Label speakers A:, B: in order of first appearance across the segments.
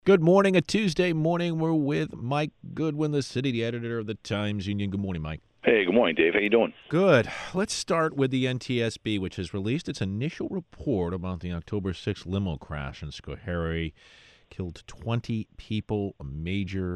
A: Good morning. A Tuesday morning. We're with Mike Goodwin, the city editor of the Times-Union. Good morning, Mike.
B: Hey, good morning, Dave. How you doing?
A: Good. Let's start with the NTSB, which has released its initial report about the October 6th limo crash in Schoharie. Killed 20 people, a major,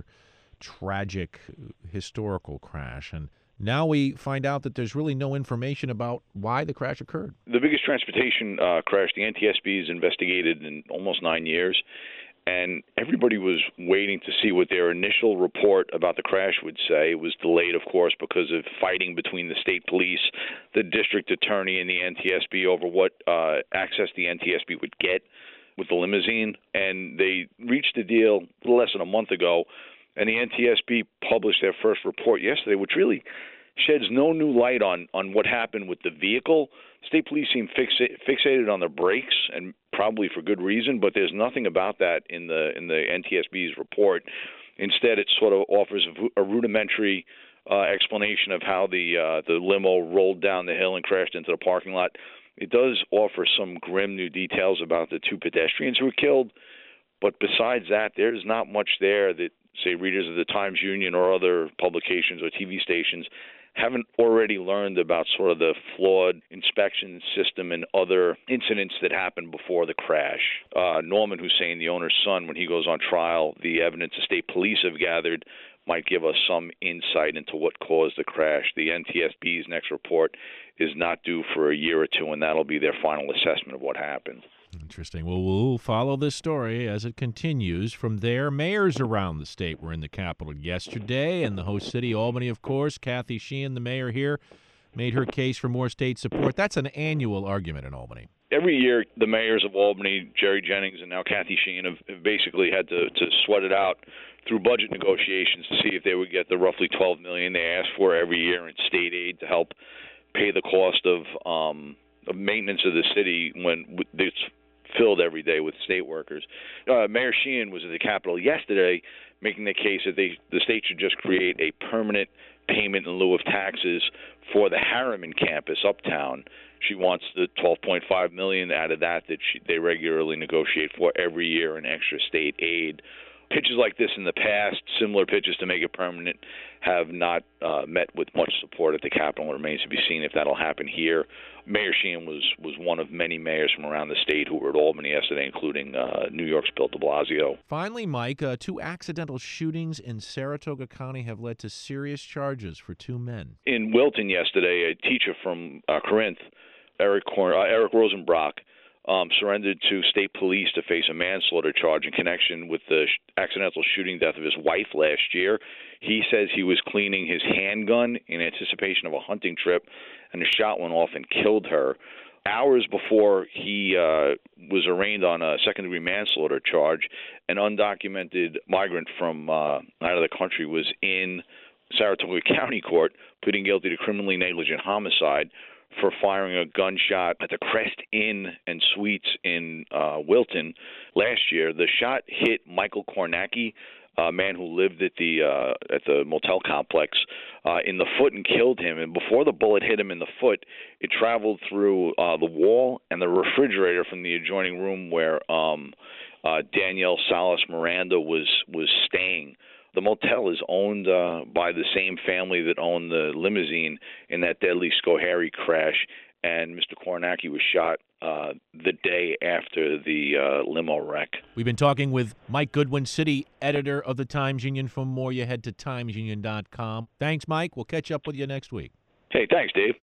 A: tragic, historical crash. And now we find out that there's really no information about why the crash occurred.
B: The biggest transportation crash the NTSB has investigated in almost 9 years. And everybody was waiting to see what their initial report about the crash would say. It was delayed, of course, because of fighting between the state police, the district attorney, and the NTSB over what access the NTSB would get with the limousine. And they reached a deal a little less than a month ago, and the NTSB published their first report yesterday, which really sheds no new light on what happened with the vehicle. State police seem fixated on the brakes, and probably for good reason, but there's nothing about that in the NTSB's report. Instead, it sort of offers a rudimentary explanation of how the limo rolled down the hill and crashed into the parking lot. It does offer some grim new details about the two pedestrians who were killed, but besides that, there's not much there that, say, readers of the Times-Union or other publications or TV stations haven't already learned about sort of the flawed inspection system and other incidents that happened before the crash. Norman Hussein, the owner's son, when he goes on trial, the evidence the state police have gathered might give us some insight into what caused the crash. The NTSB's next report is not due for a year or two, and that'll be their final assessment of what happened.
A: Interesting. Well, we'll follow this story as it continues. From there, mayors around the state were in the Capitol yesterday, and the host city, Albany, of course. Kathy Sheehan, the mayor here, made her case for more state support. That's an annual argument in Albany.
B: Every year, the mayors of Albany, Jerry Jennings and now Kathy Sheehan, have basically had to sweat it out through budget negotiations to see if they would get the roughly $12 million they ask for every year in state aid to help pay the cost of maintenance of the city when it's filled every day with state workers. Mayor Sheehan was at the Capitol yesterday making the case that the state should just create a permanent payment in lieu of taxes for the Harriman campus uptown. She wants the $12.5 million out of that they regularly negotiate for every year in extra state aid. Pitches like this in the past, similar pitches to make it permanent, have not met with much support at the Capitol. It remains to be seen if that'll happen here. Mayor Sheehan was one of many mayors from around the state who were at Albany yesterday, including New York's Bill de Blasio.
A: Finally, Mike, two accidental shootings in Saratoga County have led to serious charges for two men.
B: In Wilton yesterday, a teacher from Corinth, Eric Rosenbrock, surrendered to state police to face a manslaughter charge in connection with the accidental shooting death of his wife last year. He says he was cleaning his handgun in anticipation of a hunting trip, and the shot went off and killed her. Hours before he was arraigned on a second-degree manslaughter charge, an undocumented migrant from out of the country was in Saratoga County Court pleading guilty to criminally negligent homicide for firing a gunshot at the Crest Inn and Suites in Wilton last year. The shot hit Michael Kornacki, a man who lived at the motel complex, in the foot and killed him. And before the bullet hit him in the foot, it traveled through the wall and the refrigerator from the adjoining room where Danielle Salas Miranda was staying. The motel is owned by the same family that owned the limousine in that deadly Schoharie crash, and Mr. Kornacki was shot the day after the limo wreck.
A: We've been talking with Mike Goodwin, city editor of the Times-Union. For more, you head to timesunion.com. Thanks, Mike. We'll catch up with you next week.
B: Hey, thanks, Dave.